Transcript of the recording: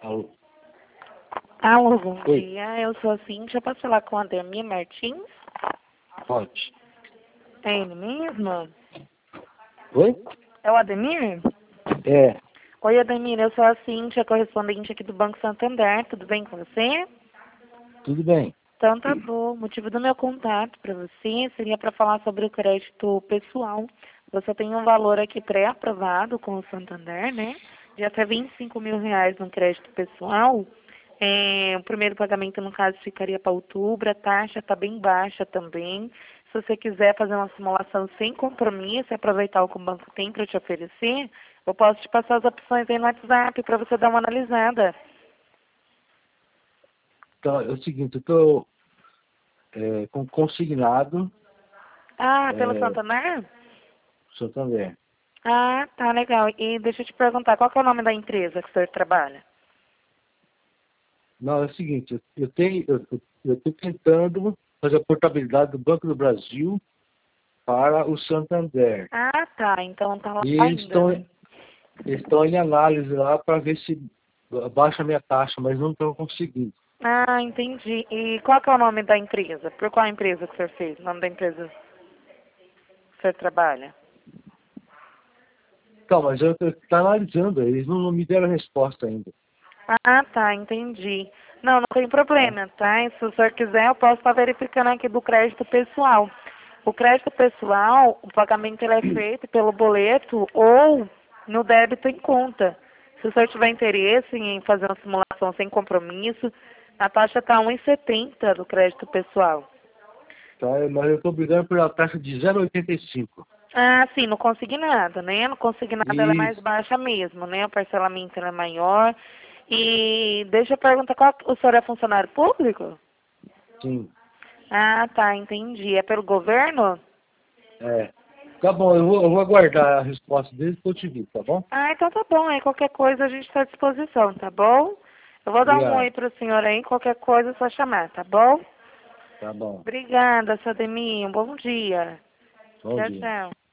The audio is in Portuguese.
Alô? Alô, bom Oi. dia. Eu sou a Cíntia. Posso falar com o Ademir Martins? Pode. É ele mesmo? Oi? É o Ademir? É, Oi, Ademir. Eu sou a Cíntia, correspondente aqui do Banco Santander. Tudo bem com você? tudo bem. Então tá bom. O motivo do meu contato para você seria para falar sobre o crédito pessoal. Você tem um valor aqui pré-aprovado com o Santander, né? De até R$ 25.000 no crédito pessoal. O primeiro pagamento, no caso, ficaria para outubro. A taxa está bem baixa também. Se você quiser fazer uma simulação sem compromisso e aproveitar o que o banco tem para te oferecer, eu posso te passar as opções aí no WhatsApp para você dar uma analisada. Então, é o seguinte, eu estou com consignado Ah, pelo é, Santander? Santander. Ah, tá legal. E deixa eu te perguntar, qual que é o nome da empresa que o senhor trabalha? Não, é o seguinte, eu estou tentando fazer a portabilidade do Banco do Brasil para o Santander. Ah, tá. Então tá lá E ainda, né? eles estão em análise lá para ver se baixa a minha taxa, mas não estão conseguindo. Ah, entendi. E qual que é o nome da empresa? Por qual empresa que o senhor fez? O nome da empresa que o senhor trabalha? Então, mas eu estou analisando, eles não me deram resposta ainda. Ah, tá, entendi. Não, não tem Tá? problema, tá? E se o senhor quiser, eu posso estar verificando aqui do crédito pessoal. O crédito pessoal, o pagamento ele é feito pelo boleto ou no débito em conta. Se o senhor tiver interesse em fazer uma simulação sem compromisso, a taxa está 1,70 do crédito pessoal. Tá? Mas eu estou brigando pela taxa de 0,85. Ah, sim, no consignado, né? No consignado ela é mais Isso, baixa mesmo, né? O parcelamento ela é maior. E deixa eu perguntar, o senhor é funcionário público? sim. Ah, tá, entendi. É pelo governo? É. Tá bom, eu vou aguardar a resposta deles para eu te vir, tá bom? Ah, então tá bom. Aí qualquer coisa a gente está à disposição, tá bom? Eu vou dar um oi Obrigado. pro senhor aí, qualquer coisa é só chamar, tá bom? Tá bom. Obrigada, Sademir. Um bom dia. Bom Tchau, dia. tchau.